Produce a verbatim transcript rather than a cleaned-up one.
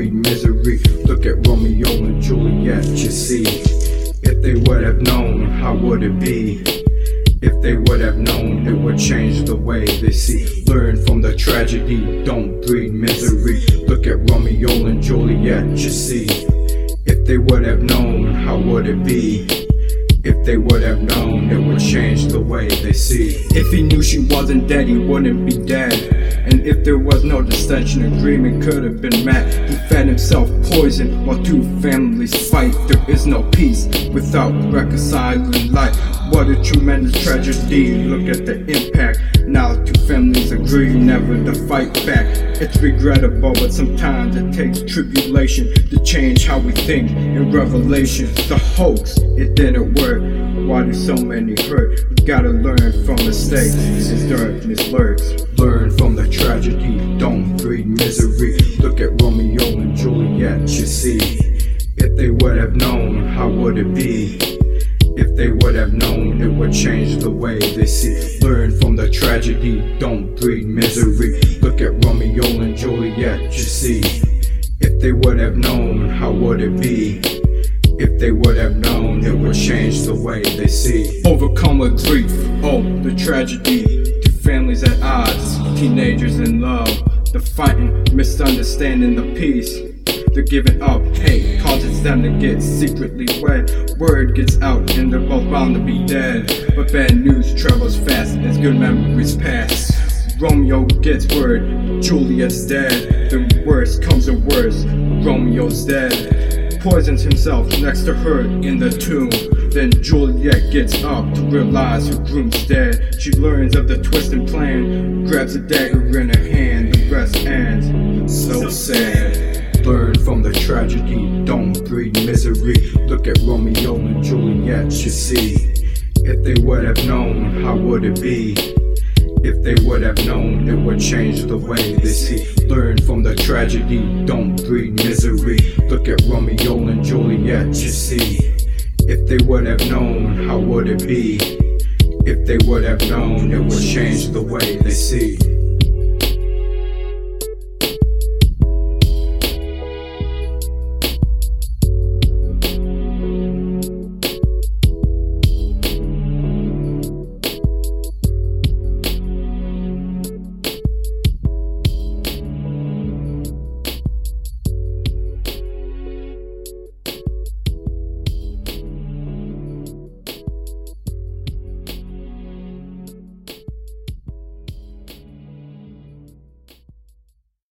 breed misery. Look at Romeo and Juliet, you see. If they would have known, how would it be? If they would have known, it would change the way they see. Learn from the tragedy, don't breed misery. Look at Romeo and Juliet, you see. If they would have known, how would it be? If they would have known, it would change the way they see. If he knew she wasn't dead, he wouldn't be dead. And if there was no dissension, agreement could have been met. He fed himself poison while two families fight. There is no peace without reconciling life. What a tremendous tragedy, look at the impact. Now two families agree never to fight back. It's regrettable, but sometimes it takes tribulation to change how we think in Revelation. The hoax, it didn't work. Why do so many hurt? We gotta learn from mistakes as darkness lurks. Learn from the tragedy, don't breed misery. Look at Romeo and Juliet, you see. If they would have known, how would it be? If they would have known, it would change the way they see. Learn from the tragedy, don't breed misery. Look at Romeo and Juliet, you see. If they would have known, how would it be? If they would have known, it would change the way they see. Overcome with grief, oh, the tragedy. Two families at odds, teenagers in love. The fighting, misunderstanding the peace. They're giving up, hate causes them to get secretly wed. Word gets out and they're both bound to be dead. But bad news travels fast as good memories pass. Romeo gets word, Juliet's dead. Then worse comes the worst, Romeo's dead. Poisons himself next to her in the tomb. Then Juliet gets up to realize her groom's dead. She learns of the twisted plan, grabs a dagger in her hand, the rest ends. So sad. Learn from the tragedy, don't breed misery. Look at Romeo and Juliet, you see. If they would have known, how would it be? If they would have known, it would change the way they see. Learn from the tragedy, don't breed misery. Look at Romeo and Juliet, you see. If they would have known, how would it be? If they would have known, it would change the way they see.